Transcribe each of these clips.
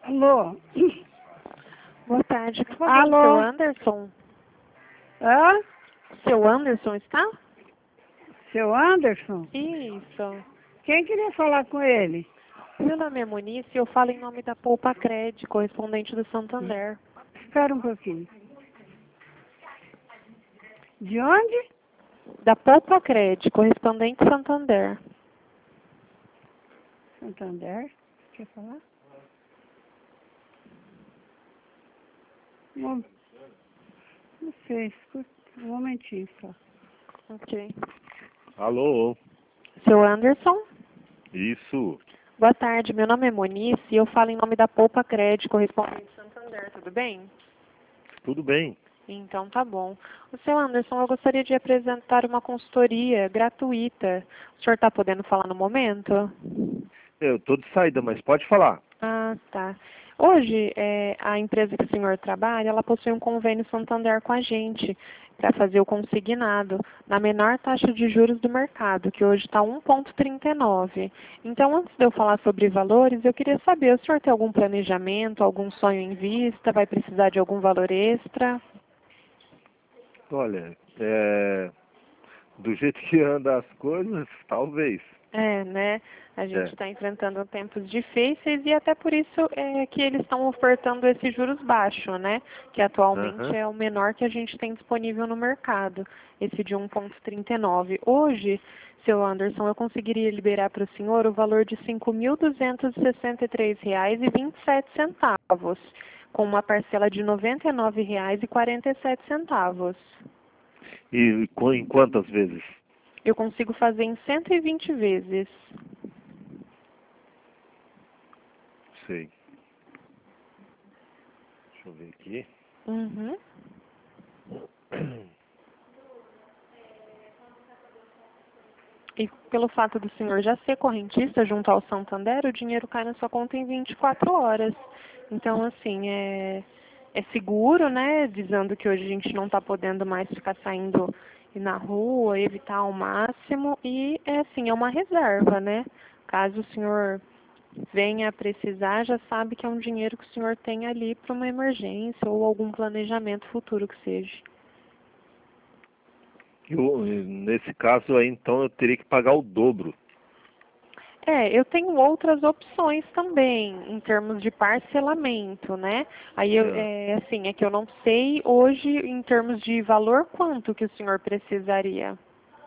Alô? Boa tarde, por favor, Alô? seu Anderson. Hã? Seu Anderson está? Seu Anderson? Isso. Quem queria falar com ele? Meu nome é Munice e eu falo em nome da Poupa Cred, correspondente do Santander. Espera um pouquinho. De onde? Da Poupa Cred, correspondente Santander. Santander? Quer falar? Não, não sei, escuta um momentinho só. Ok. Alô? Seu Anderson? Isso. Boa tarde, meu nome é Munice e eu falo em nome da Poupa Cred, correspondente Santander, tudo bem? Tudo bem? Então tá bom. O seu Anderson, eu gostaria de apresentar uma consultoria gratuita. O senhor está podendo falar no momento? Eu tô de saída, mas pode falar. Ah, tá. Hoje, a empresa que o senhor trabalha, ela possui um convênio Santander com a gente para fazer o consignado na menor taxa de juros do mercado, que hoje está 1,39. Então, antes de eu falar sobre valores, eu queria saber, o senhor tem algum planejamento, algum sonho em vista? Vai precisar de algum valor extra? Olha, do jeito que anda as coisas, talvez. É, né? A gente É. está enfrentando tempos difíceis e até por isso é que eles estão ofertando esses juros baixos, né? Que atualmente Aham. é o menor que a gente tem disponível no mercado, esse de 1,39. Hoje, seu Anderson, eu conseguiria liberar para o senhor o valor de R$ 5.263,27, com uma parcela de R$ 99,47. E em quantas vezes? Eu consigo fazer em 120 vezes. Sei. Deixa eu ver aqui. Uhum. E pelo fato do senhor já ser correntista junto ao Santander, o dinheiro cai na sua conta em 24 horas. Então, assim, é seguro, né? Dizendo que hoje a gente não está podendo mais ficar saindo ir na rua, evitar ao máximo. E, assim, é uma reserva, né? Caso o senhor venha a precisar, já sabe que é um dinheiro que o senhor tem ali para uma emergência ou algum planejamento futuro que seja. Nesse caso aí, então, eu teria que pagar o dobro. Eu tenho outras opções também, em termos de parcelamento, né? Aí, Ah. assim, é que eu não sei hoje, em termos de valor, quanto que o senhor precisaria.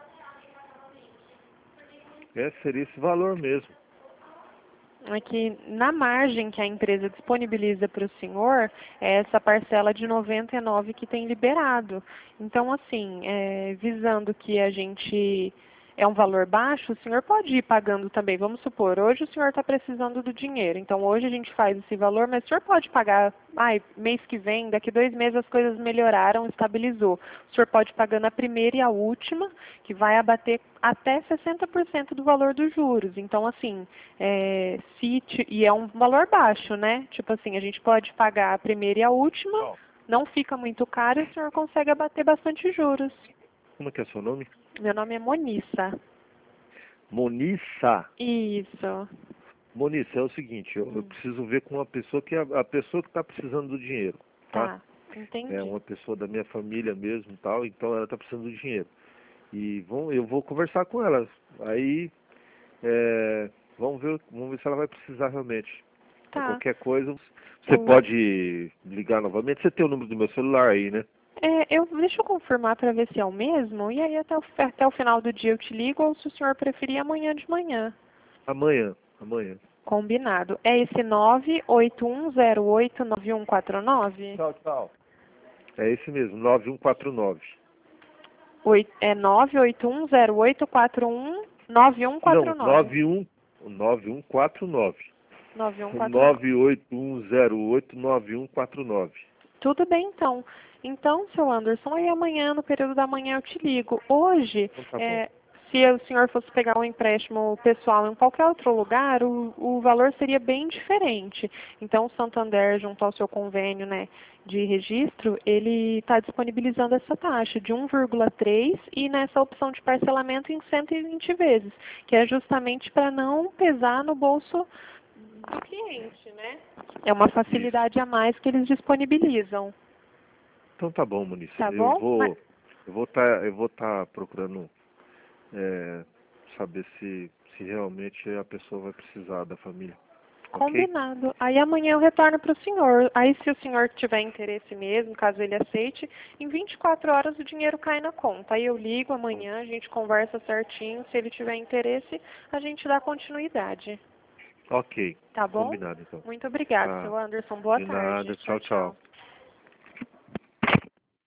Seria esse valor mesmo. É que na margem que a empresa disponibiliza para o senhor, é essa parcela de 99 que tem liberado. Então, assim, visando que a gente é um valor baixo, o senhor pode ir pagando também. Vamos supor, hoje o senhor está precisando do dinheiro, então hoje a gente faz esse valor, mas o senhor pode pagar, mês que vem, daqui 2 meses as coisas melhoraram, estabilizou. O senhor pode pagar a primeira e a última, que vai abater até 60% do valor dos juros. Então, assim, e é um valor baixo, né? Tipo assim, a gente pode pagar a primeira e a última, Ó, não fica muito caro e o senhor consegue abater bastante juros. como é que é seu nome? Meu nome é Monissa. Monissa. Isso. Monissa, é o seguinte, eu preciso ver com uma pessoa que é a pessoa que está precisando do dinheiro, tá? Tá, É entendi. uma pessoa da minha família mesmo e tal, então ela está precisando do dinheiro. E eu vou conversar com ela. Aí vamos ver se ela vai precisar realmente. Então, Tá. qualquer coisa, você pode ligar novamente. Você tem o número do meu celular aí, né? Deixa eu confirmar para ver se é o mesmo, e aí até o final do dia eu te ligo, ou se o senhor preferir amanhã de manhã. Amanhã, amanhã. Combinado. É esse 981089149? Tchau, tchau. É esse mesmo, 9149. É 98108419149. Não, 9149. 9149. 981089149. Tudo bem, então. Então, seu Anderson, aí amanhã, no período da manhã, eu te ligo. Hoje, Então tá bom. se o senhor fosse pegar um empréstimo pessoal em qualquer outro lugar, o valor seria bem diferente. Então, o Santander, junto ao seu convênio, né, de registro, ele está disponibilizando essa taxa de 1,3 e nessa opção de parcelamento em 120 vezes, que é justamente para não pesar no bolso do cliente, né? É uma facilidade a mais que eles disponibilizam. Então tá bom, Muniz. Tá bom? Eu vou tá procurando saber se realmente a pessoa vai precisar da família. Ok? Combinado. Aí amanhã eu retorno para o senhor. Aí se o senhor tiver interesse mesmo, caso ele aceite, em 24 horas o dinheiro cai na conta. Aí eu ligo amanhã, a gente conversa certinho. Se ele tiver interesse, a gente dá continuidade. Ok. Tá bom? Combinado então. Muito obrigada, Tá. seu Anderson. Boa De tarde. nada. Tchau, tchau.